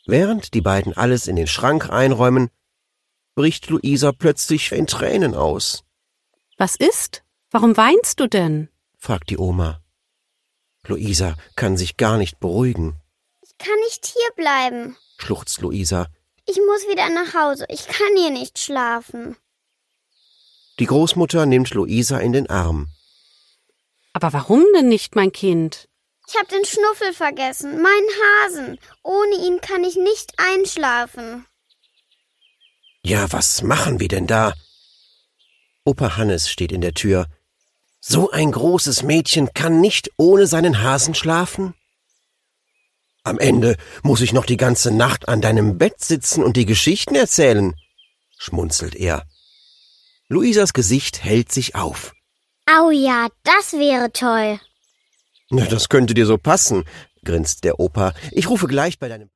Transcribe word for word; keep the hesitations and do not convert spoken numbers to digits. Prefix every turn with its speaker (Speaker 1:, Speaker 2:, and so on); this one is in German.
Speaker 1: Während die beiden alles in den Schrank einräumen, bricht Luisa plötzlich in Tränen aus.
Speaker 2: »Was ist? Warum weinst du denn?«
Speaker 1: fragt die Oma. Luisa kann sich gar nicht beruhigen.
Speaker 3: »Ich kann nicht hierbleiben«,
Speaker 1: schluchzt Luisa.
Speaker 3: »Ich muss wieder nach Hause. Ich kann hier nicht schlafen.«
Speaker 1: Die Großmutter nimmt Luisa in den Arm.
Speaker 2: »Aber warum denn nicht, mein Kind?«
Speaker 3: »Ich habe den Schnuffel vergessen, meinen Hasen. Ohne ihn kann ich nicht einschlafen.«
Speaker 1: »Ja, was machen wir denn da?« Opa Hannes steht in der Tür. »So ein großes Mädchen kann nicht ohne seinen Hasen schlafen?« »Am Ende muss ich noch die ganze Nacht an deinem Bett sitzen und dir Geschichten erzählen«, schmunzelt er. Luisas Gesicht hellt sich auf.
Speaker 3: »Au ja, das wäre toll.«
Speaker 1: »Na, das könnte dir so passen«, grinst der Opa. »Ich rufe gleich bei deinem